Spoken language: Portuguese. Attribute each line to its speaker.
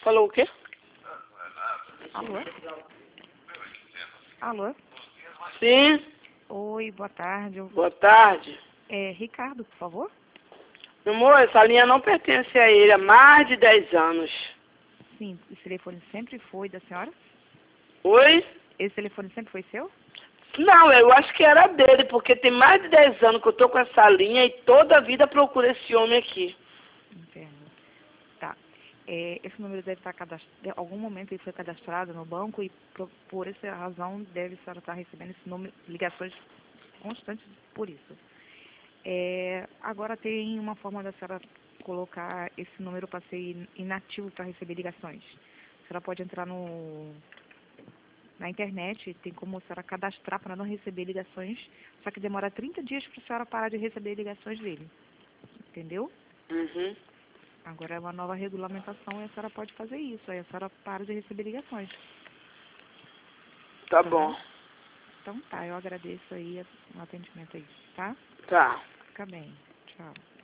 Speaker 1: Falou o quê?
Speaker 2: Alô? Alô?
Speaker 1: Sim,
Speaker 2: Oi, boa tarde.
Speaker 1: boa tarde.
Speaker 2: Ricardo, por favor?
Speaker 1: Meu amor, essa linha não pertence a ele há mais de 10 anos.
Speaker 2: Sim, esse telefone sempre foi da senhora?
Speaker 1: Oi?
Speaker 2: Esse telefone sempre foi seu?
Speaker 1: Não, eu acho que era dele, porque tem mais de 10 anos que eu tô com essa linha e toda a vida procuro esse homem aqui.
Speaker 2: Entendo. Tá. Esse número deve estar cadastrado, em algum momento ele foi cadastrado no banco e por essa razão deve a senhora estar recebendo esse número, ligações constantes por isso. Agora tem uma forma da senhora colocar esse número para ser inativo para receber ligações. A senhora pode entrar na internet, tem como a senhora cadastrar para não receber ligações, só que demora 30 dias para a senhora parar de receber ligações dele. Entendeu?
Speaker 1: Uhum.
Speaker 2: Agora é uma nova regulamentação e a senhora pode fazer isso. Aí a senhora para de receber ligações.
Speaker 1: Tá bom.
Speaker 2: Então tá, eu agradeço aí o atendimento aí, tá?
Speaker 1: Tá.
Speaker 2: Fica bem. Tchau.